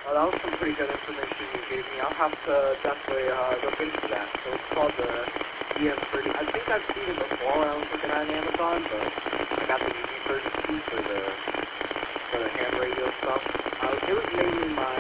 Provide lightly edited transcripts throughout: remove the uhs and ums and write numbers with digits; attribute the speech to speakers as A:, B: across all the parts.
A: That was some pretty good information you gave me. I'll have to definitely look into that. So it's called the EM30. I think I've seen it before when I was looking on Amazon, but I got the EV32 for the ham radio stuff. It was mainly my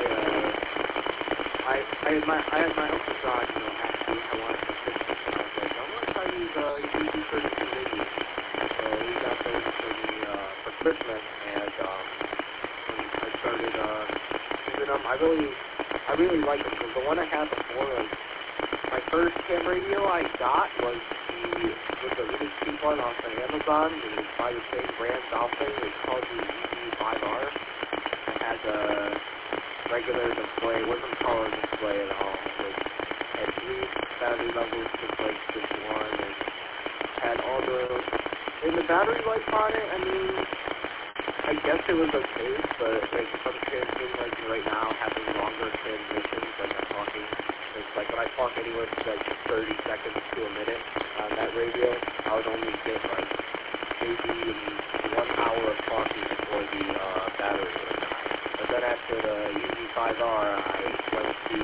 A: I had my Uncle John, you know, ask me if I wanted some Christmas, and I was like, I want to try these EV32 radios. So we got those for me for Christmas, and I started using them. I really like them because the one I had before was my first ham radio I got was a really cheap one off of Amazon. It was by the same brand, Dolphin. It's called the EV5R. It had a regular display. It wasn't color display at all. It had 3 battery levels, just like this one, and had all the battery life on it. I mean, I guess it was okay, but like some transmission, like right now, having longer transmissions, like I'm talking, it's like when I talk anywhere from like 30 seconds to a minute on that radio, I would only get like maybe 1 hour of talking before the battery would die. But then after the EV5R, I went to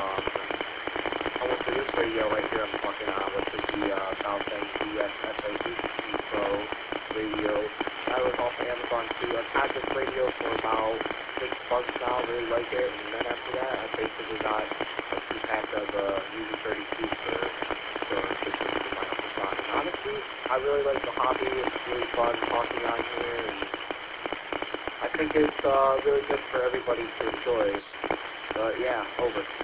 A: I went to this radio right here I'm talking on, which is the Valve ESSA Pro radio. I was off of Amazon too. I've had this radio for about 6 months now, really like it, and then after that, I basically got a 2-pack of UV32 for Christmas for my Uncle John. And honestly, I really like the hobby. It's really fun talking on here, and I think it's really good for everybody to enjoy. But yeah, over.